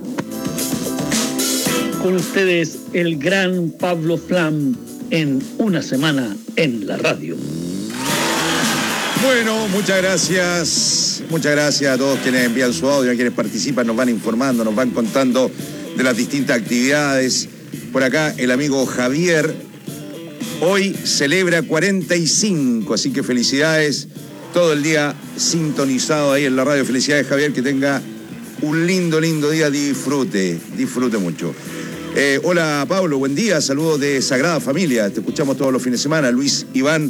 Con ustedes, el gran Pablo Flam, en Una Semana en la Radio. Bueno, muchas gracias. Muchas gracias a todos quienes envían su audio, a quienes participan, nos van informando, nos van contando de las distintas actividades. Por acá, el amigo Javier hoy celebra cuarenta y cinco, así que felicidades. Todo el día sintonizado ahí en la radio. Felicidades, Javier, que tenga un lindo, lindo día. Disfrute, disfrute mucho. Eh, hola, Pablo, buen día. Saludos de Sagrada Familia. Te escuchamos todos los fines de semana. Luis Iván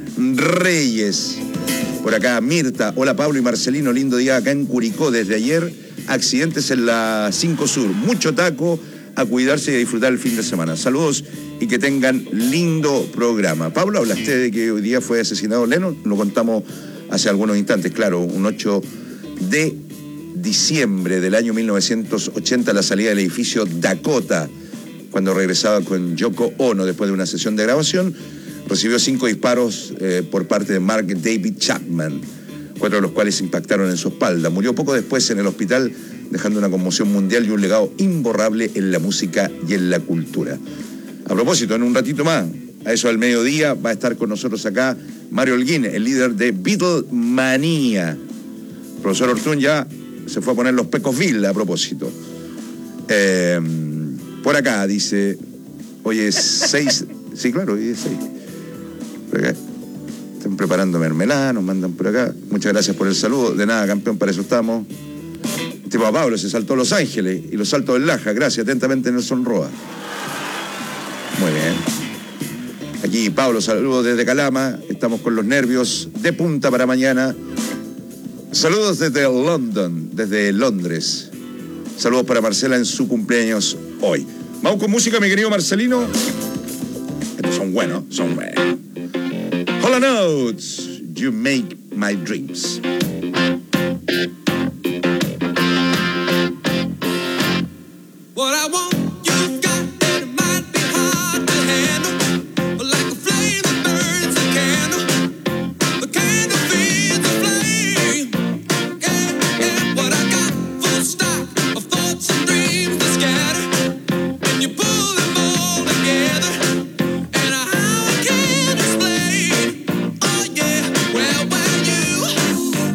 Reyes. Por acá, Mirta. Hola, Pablo y Marcelino. Lindo día acá en Curicó. Desde ayer, accidentes en la cinco Sur. Mucho taco. A cuidarse y a disfrutar el fin de semana. Saludos y que tengan lindo programa. Pablo, hablaste de que hoy día fue asesinado Lennon. Lo contamos hace algunos instantes. Claro, un ocho de diciembre del año mil novecientos ochenta, la salida del edificio Dakota, cuando regresaba con Yoko Ono después de una sesión de grabación, recibió cinco disparos eh, por parte de Mark David Chapman, cuatro de los cuales impactaron en su espalda. Murió poco después en el hospital, dejando una conmoción mundial y un legado imborrable en la música y en la cultura. A propósito, en un ratito más, a eso del mediodía, va a estar con nosotros acá Mario Holguín, el líder de Beatlemania. El profesor Ortún ya se fue a poner los pecos Bill a propósito. Eh, por acá dice, hoy es seis, sí, claro, hoy es seis. Por acá están preparando mermelada, nos mandan por acá. Muchas gracias por el saludo. De nada, campeón, para eso estamos. Tipo a Pablo, se saltó Los Ángeles y los saltos del Laja. Gracias, atentamente, Nelson Roa. Muy bien. Aquí Pablo, saludos desde Calama. Estamos con los nervios de punta para mañana. Saludos desde London, desde Londres. Saludos para Marcela en su cumpleaños hoy. Vamos con música, mi querido Marcelino. Estos son buenos, son buenos. Hall and Oates, You Make My Dreams. What I want, you've got, and it might be hard to handle, but like a flame that burns a candle, the candle feeds the flame. Yeah, yeah, what I got, full stock of thoughts and dreams that scatter, when you pull them all together, and how I can't explain. Oh yeah, well, when you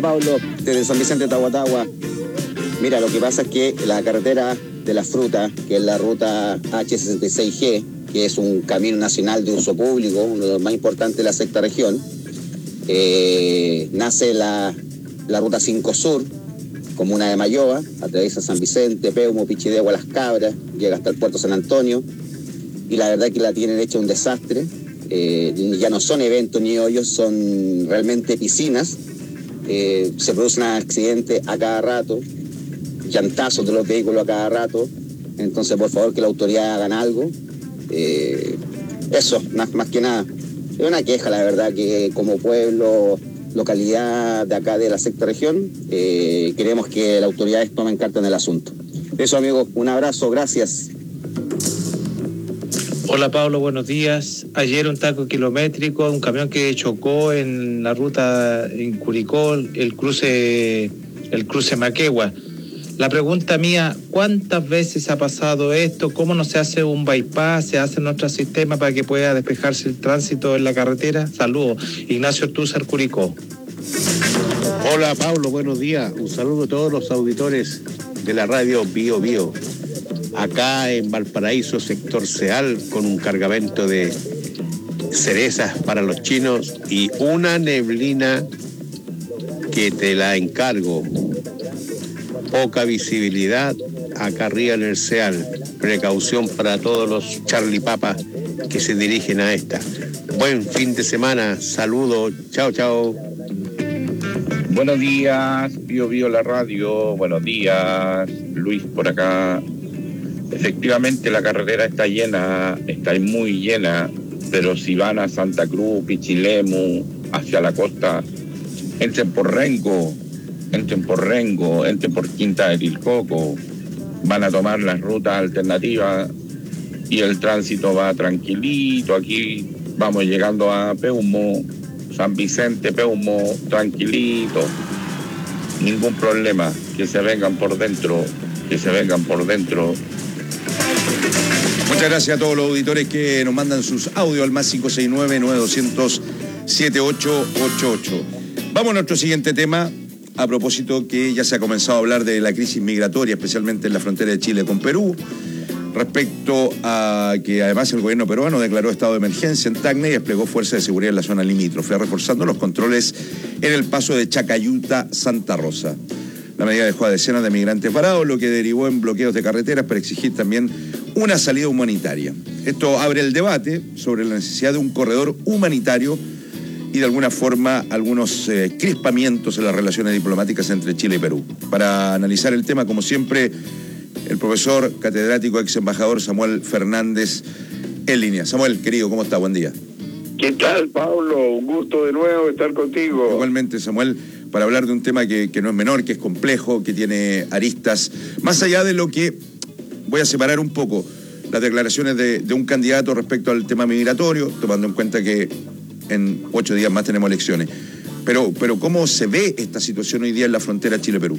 Pablo, desde San Vicente de Tahuatahua. Mira, lo que pasa es que la carretera de la fruta, que es la ruta H sesenta y seis G, que es un camino nacional de uso público, uno de los más importantes de la sexta región, eh, nace la, la ruta cinco Sur, comuna de Mayoa, atraviesa San Vicente, Peumo, Pichidegua, Las Cabras, llega hasta el puerto San Antonio, y la verdad es que la tienen hecha un desastre. Eh, ya no son eventos ni hoyos, son realmente piscinas. Eh, se producen accidentes a cada rato, llantazos de los vehículos a cada rato. Entonces, por favor, que la autoridad hagan algo. Eh, eso, más, más que nada. Es una queja, la verdad, que como pueblo, localidad de acá de la sexta región, eh, queremos que las autoridades tomen carta en el asunto. Eso, amigos, un abrazo, gracias. Hola Pablo, buenos días. Ayer un taco kilométrico, un camión que chocó en la ruta en Curicó, el cruce, el cruce Maquegua. La pregunta mía, ¿cuántas veces ha pasado esto? ¿Cómo no se hace un bypass, se hace en nuestro sistema para que pueda despejarse el tránsito en la carretera? Saludos. Ignacio Ortúzar, Curicó. Hola Pablo, buenos días. Un saludo a todos los auditores de la radio Bio Bio. Acá en Valparaíso, sector Ceal, con un cargamento de cerezas para los chinos y una neblina que te la encargo. Poca visibilidad acá arriba en el Ceal. Precaución para todos los Charlie Papas que se dirigen a esta. Buen fin de semana. Saludos. Chao, chao. Buenos días, Bio Bio la radio. Buenos días, Luis por acá. Efectivamente la carretera está llena, está muy llena, pero si van a Santa Cruz, Pichilemu, hacia la costa, entren por Rengo, entren por Rengo, entren por Quinta de Tilcoco, van a tomar las rutas alternativas y el tránsito va tranquilito. Aquí vamos llegando a Peumo, San Vicente, Peumo, tranquilito, ningún problema, que se vengan por dentro, que se vengan por dentro. Muchas gracias a todos los auditores que nos mandan sus audios al más cinco seis nueve, nueve dos cero cero, siete ocho ocho ocho. Vamos a nuestro siguiente tema, a propósito que ya se ha comenzado a hablar de la crisis migratoria, especialmente en la frontera de Chile con Perú, respecto a que además el gobierno peruano declaró estado de emergencia en Tacna y desplegó fuerzas de seguridad en la zona limítrofe, reforzando los controles en el paso de Chacayuta-Santa Rosa. La medida dejó a decenas de migrantes varados, lo que derivó en bloqueos de carreteras para exigir también una salida humanitaria. Esto abre el debate sobre la necesidad de un corredor humanitario y de alguna forma algunos eh, crispamientos en las relaciones diplomáticas entre Chile y Perú. Para analizar el tema, como siempre, el profesor catedrático ex embajador Samuel Fernández en línea. Samuel, querido, ¿cómo está? Buen día. ¿Qué tal, Pablo? Un gusto de nuevo estar contigo. Igualmente, Samuel, para hablar de un tema que, que no es menor, que es complejo, que tiene aristas, más allá de lo que... Voy a separar un poco las declaraciones de, de un candidato respecto al tema migratorio, tomando en cuenta que en ocho días más tenemos elecciones. Pero, pero ¿cómo se ve esta situación hoy día en la frontera Chile-Perú?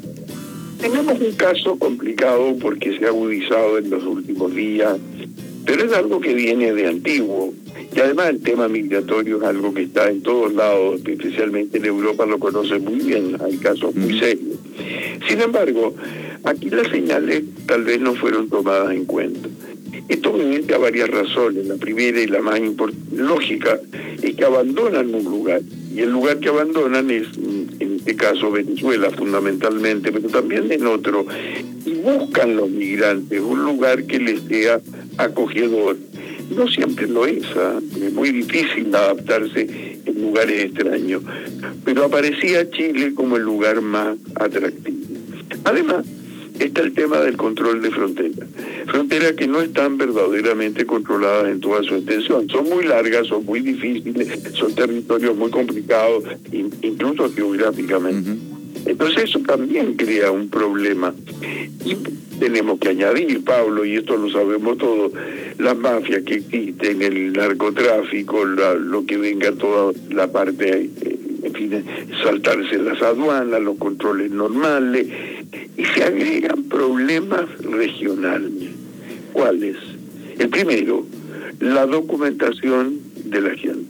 Tenemos un caso complicado porque se ha agudizado en los últimos días, pero es algo que viene de antiguo. Y además el tema migratorio es algo que está en todos lados, especialmente en Europa lo conocen muy bien, hay casos muy serios. Sin embargo, aquí las señales tal vez no fueron tomadas en cuenta. Esto obedece a varias razones. La primera y la más lógica es que abandonan un lugar. Y el lugar que abandonan es, en este caso, Venezuela fundamentalmente, pero también en otro. Y buscan los migrantes un lugar que les sea acogedor. No siempre lo es, ¿eh? Es muy difícil adaptarse en lugares extraños. Pero aparecía Chile como el lugar más atractivo. Además, está el tema del control de fronteras. Fronteras que no están verdaderamente controladas en toda su extensión. Son muy largas, son muy difíciles, son territorios muy complicados, incluso geográficamente. Entonces eso también crea un problema. Y tenemos que añadir, Pablo, y esto lo sabemos todos, las mafias que existen, el narcotráfico, la, lo que venga toda la parte... Eh, en fin, saltarse las aduanas, los controles normales, y se agregan problemas regionales. ¿Cuáles? El primero, la documentación de la gente.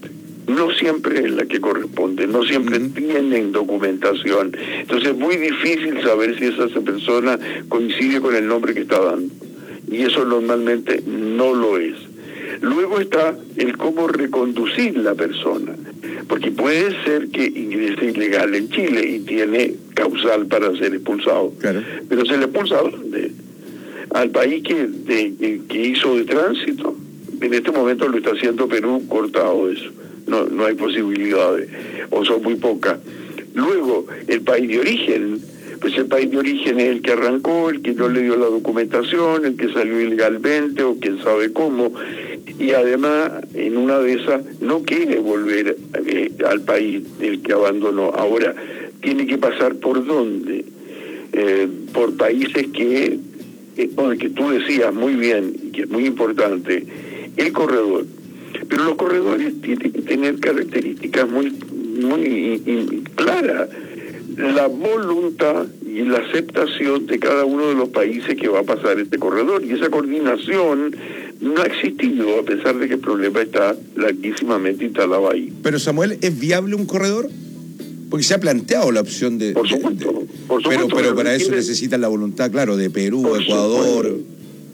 no siempre es la que corresponde, no siempre uh-huh. tienen documentación. Entonces es muy difícil saber si esa persona coincide con el nombre que está dando. Y eso normalmente no lo es. Luego está el cómo reconducir la persona, porque puede ser que ingrese ilegal en Chile y tiene causal para ser expulsado. Claro. Pero se le expulsa ¿a dónde? Al país que, de, que hizo de tránsito. En este momento lo está haciendo Perú, cortado eso. No, no hay posibilidades, o son muy pocas. Luego, el país de origen, pues el país de origen es el que arrancó, el que no le dio la documentación, el que salió ilegalmente, o quién sabe cómo, y además, en una de esas, no quiere volver eh, al país del que abandonó. Ahora, tiene que pasar por dónde, eh, por países que, eh, que tú decías muy bien, y que es muy importante, el corredor. Pero los corredores tienen que tener características muy, muy y, claras. La voluntad y la aceptación de cada uno de los países que va a pasar este corredor. Y esa coordinación no ha existido, a pesar de que el problema está larguísimamente instalado ahí. Pero, Samuel, ¿es viable un corredor? Porque se ha planteado la opción de... Por supuesto. De, de, por supuesto pero, pero para eso quiere... necesitan la voluntad, claro, de Perú, por Ecuador... Supuesto.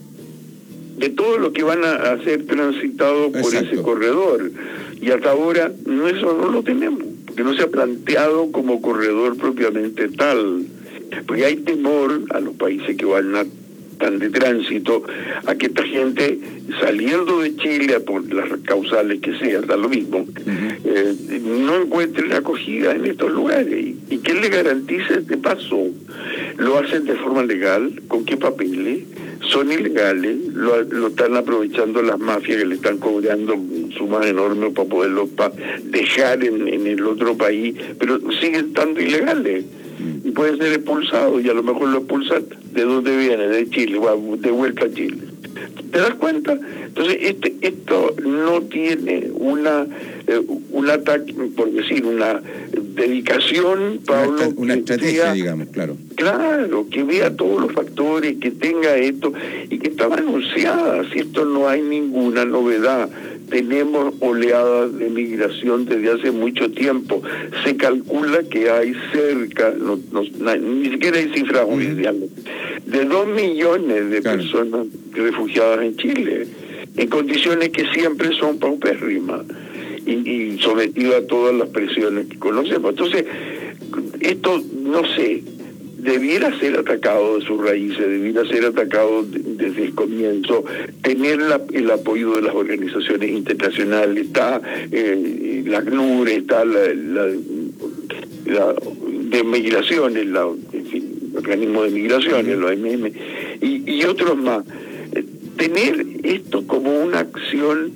De todo lo que van a, a ser transitados por Exacto. ese corredor. Y hasta ahora no, eso no lo tenemos, porque no se ha planteado como corredor propiamente tal. Porque hay temor a los países que van a tan de tránsito, a que esta gente, saliendo de Chile por las causales que sean, da lo mismo, uh-huh. eh, no encuentren acogida en estos lugares. ¿Y, y quién le garantiza este paso? ¿Lo hacen de forma legal? ¿Con qué papeles? Son ilegales, lo, lo están aprovechando las mafias que le están cobrando sumas enormes para poderlo pa, dejar en, en el otro país, pero siguen estando ilegales y pueden ser expulsados, y a lo mejor lo expulsan de donde viene, de Chile, va de vuelta a Chile. ¿Te das cuenta? Entonces este esto no tiene una eh, un ataque, por decir, una dedicación, Pablo, una, una estrategia, sea, digamos, claro. Claro, que vea todos los factores, que tenga esto, y que estaba anunciada, si esto no hay ninguna novedad. Tenemos oleadas de migración desde hace mucho tiempo. Se calcula que hay cerca, no, no, ni siquiera hay cifras oficiales, de dos millones de claro. personas refugiadas en Chile, en condiciones que siempre son paupérrimas y, y sometidas a todas las presiones que conocemos. Entonces, esto, no sé, debiera ser atacado de sus raíces, debiera ser atacado de, desde el comienzo, tener la, el apoyo de las organizaciones internacionales, está eh, la C N U R, está la, la, la de migraciones, la, en fin, el organismo de migraciones, los M M, y, y otros más. Tener esto como una acción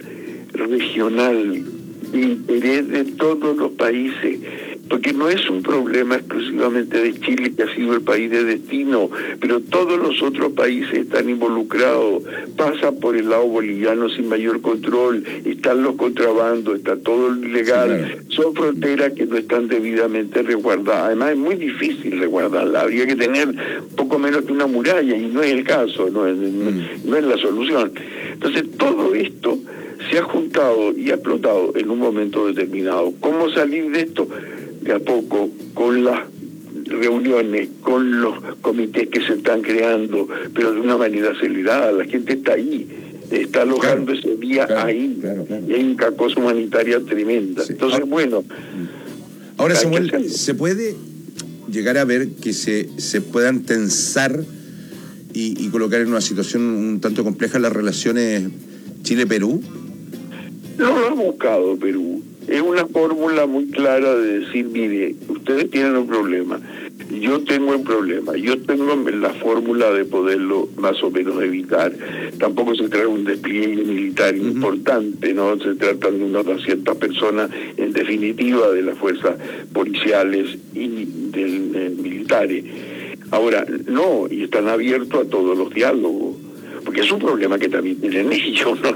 regional de interés de todos los países, porque no es un problema exclusivamente de Chile, que ha sido el país de destino, pero todos los otros países están involucrados, pasa por el lado boliviano sin mayor control, están los contrabandos, está todo lo ilegal, sí, claro. Son fronteras que no están debidamente resguardadas, además es muy difícil resguardarlas, habría que tener poco menos que una muralla, y no es el caso, no es, mm. no es la solución. Entonces todo esto se ha juntado y ha explotado en un momento determinado. ¿Cómo salir de esto? De a poco, con las reuniones, con los comités que se están creando, pero de una manera acelerada. La gente está ahí, está alojando claro, ese día claro, ahí, claro, claro. Y hay una cosa humanitaria tremenda. Sí. Entonces, ahora, bueno... Ahora, Samuel, ¿se puede llegar a ver que se, se puedan tensar y, y colocar en una situación un tanto compleja las relaciones Chile-Perú? No lo ha buscado Perú. Es una fórmula muy clara de decir, mire, ustedes tienen un problema, yo tengo un problema, yo tengo la fórmula de poderlo más o menos evitar. Tampoco se trata de un despliegue militar uh-huh. importante, ¿no? Se tratan de unas doscientas personas, en definitiva, de las fuerzas policiales y del, de, militares. Ahora, no, y están abiertos a todos los diálogos, porque es un problema que también tienen ellos, no,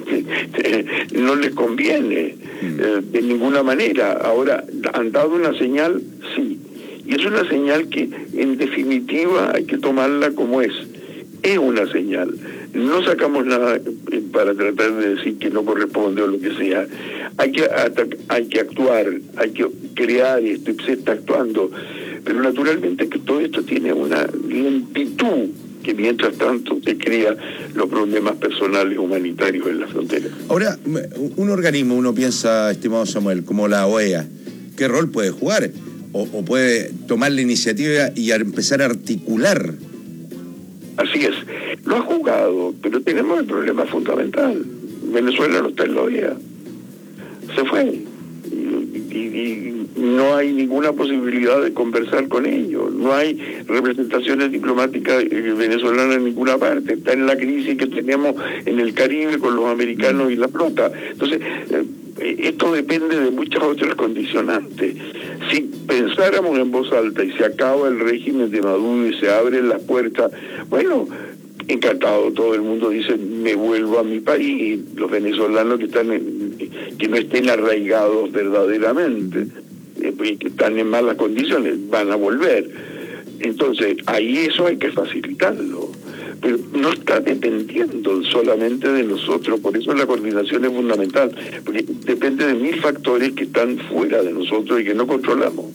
no les conviene eh, de ninguna manera. Ahora, ¿han dado una señal? Sí. Y es una señal que, en definitiva, hay que tomarla como es. es una señal. No sacamos nada para tratar de decir que no corresponde o lo que sea. Hay que hay que actuar, hay que crear esto, y se está actuando. Pero naturalmente que todo esto tiene una lentitud que mientras tanto se crea los problemas personales humanitarios en la frontera. Ahora, un organismo, uno piensa, estimado Samuel, como la O E A, ¿qué rol puede jugar? O, o puede tomar la iniciativa y a empezar a articular. Así es, lo ha jugado, pero tenemos el problema fundamental. Venezuela no está en la O E A, se fue. Y, y, y no hay ninguna posibilidad de conversar con ellos, no hay representaciones diplomáticas venezolanas en ninguna parte, está en la crisis que tenemos en el Caribe con los americanos y la flota. Entonces, eh, esto depende de muchas otras condicionantes. Si pensáramos en voz alta y se acaba el régimen de Maduro y se abren las puertas, bueno, encantado, todo el mundo dice, me vuelvo a mi país, los venezolanos que están en, que no estén arraigados verdaderamente, eh, que están en malas condiciones, van a volver. Entonces, ahí eso hay que facilitarlo, pero no está dependiendo solamente de nosotros, por eso la coordinación es fundamental, porque depende de mil factores que están fuera de nosotros y que no controlamos.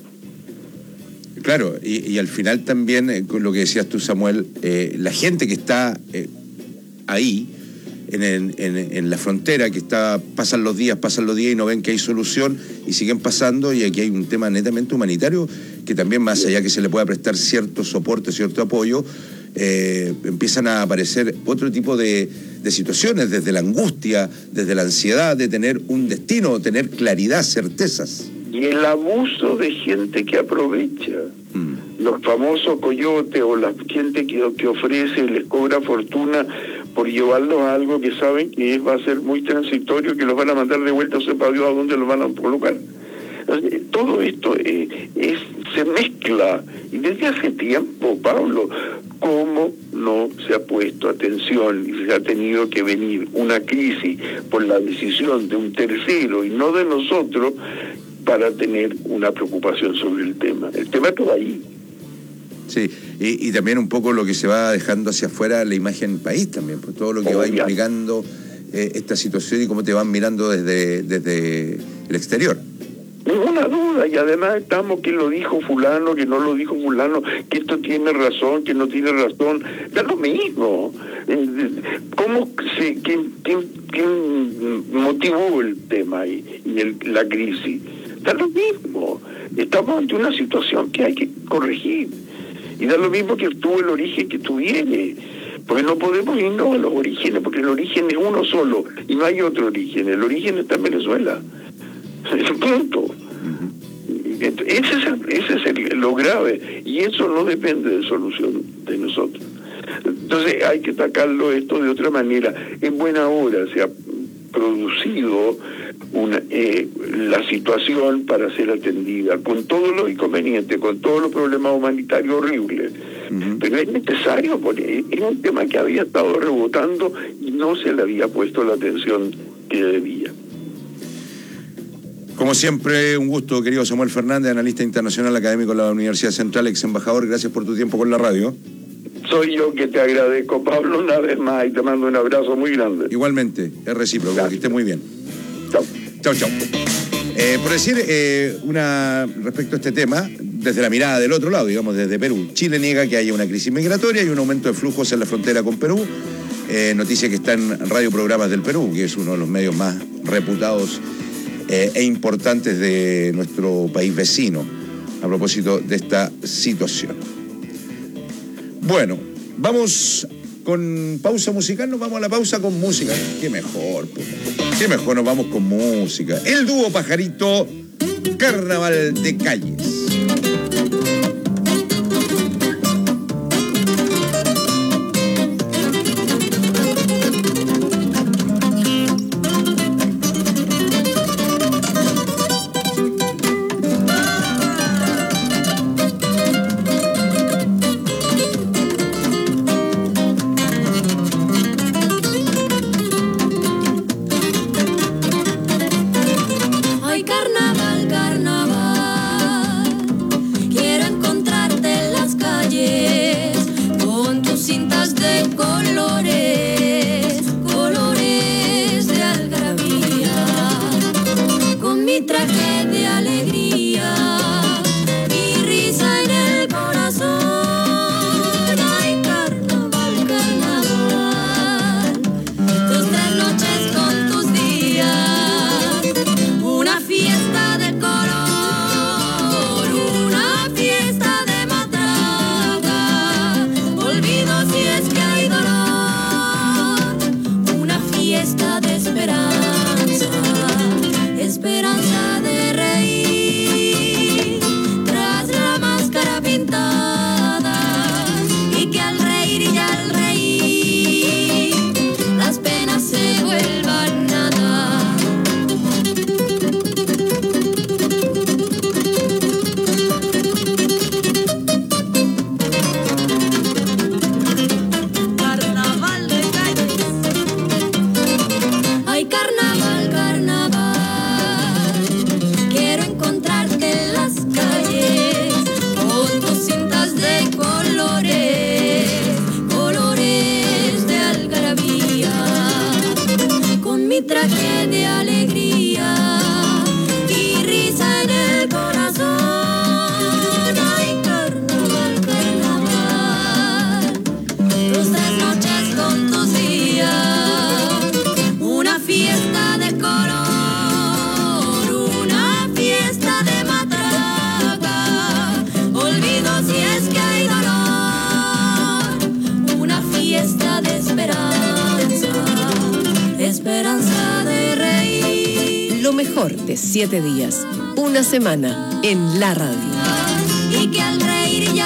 Claro, y, y al final también, eh, con lo que decías tú, Samuel, eh, la gente que está eh, ahí, en, en, en la frontera, que está pasan los días, pasan los días y no ven que hay solución y siguen pasando, y aquí hay un tema netamente humanitario que también, más allá que se le pueda prestar cierto soporte, cierto apoyo, eh, empiezan a aparecer otro tipo de, de situaciones, desde la angustia, desde la ansiedad de tener un destino, tener claridad, certezas. Y el abuso de gente que aprovecha, mm. los famosos coyotes o la gente que, que ofrece, les cobra fortuna por llevarlos a algo que saben que va a ser muy transitorio, que los van a mandar de vuelta, o sepa Dios a dónde los van a colocar. Entonces, todo esto eh, es, se mezcla, y desde hace tiempo, Pablo, cómo no se ha puesto atención y se ha tenido que venir una crisis por la decisión de un tercero y no de nosotros, para tener una preocupación sobre el tema. El tema está ahí. Sí, y, y también un poco lo que se va dejando hacia afuera, la imagen país también, por todo lo que oh, va ya. implicando eh, esta situación y cómo te van mirando desde, desde el exterior. Ninguna duda, y además estamos que lo dijo fulano, que no lo dijo fulano, que esto tiene razón, que no tiene razón, es lo mismo. ¿Cómo se, quién, quién, quién motivó el tema y, y el, la crisis? Da lo mismo, estamos ante una situación que hay que corregir, y da lo mismo que tuvo el origen que tuviere, porque no podemos irnos a los orígenes, porque el origen es uno solo, y no hay otro origen, el origen está en Venezuela, es un punto. Ese es, el, ese es el, lo grave, y eso no depende de solución de nosotros. Entonces hay que atacarlo esto de otra manera. En buena hora se ha producido una, eh, la situación para ser atendida, con todos los inconvenientes, con todos los problemas humanitarios horribles. Uh-huh. Pero es necesario, porque es un tema que había estado rebotando y no se le había puesto la atención que debía. Como siempre, un gusto, querido Samuel Fernández, analista internacional académico de la Universidad Central, ex embajador. Gracias por tu tiempo con la radio. Soy yo que te agradezco, Pablo, una vez más, y te mando un abrazo muy grande. Igualmente, es recíproco, Gracias. Que esté muy bien. Chao. Chao, chao. Eh, por decir eh, una respecto a este tema, desde la mirada del otro lado, digamos, desde Perú. Chile niega que haya una crisis migratoria y un aumento de flujos en la frontera con Perú. Eh, noticia que está en Radio Programas del Perú, que es uno de los medios más reputados eh, e importantes de nuestro país vecino, a propósito de esta situación. Bueno, vamos con pausa musical, nos vamos a la pausa con música. Qué mejor, pues. Qué mejor nos vamos con música. El dúo Pajarito, Carnaval de Calles. Ay, carnaval, carnaval. tragedia, alegría y risa en el corazón. Ay, carnaval, carnaval, tus tres noches con tus días, una fiesta de color, una fiesta de matraca, olvido si es que hay dolor, una fiesta de esperanza, esperanza de reír. Lo mejor de siete días, una semana en la radio. Y que al reír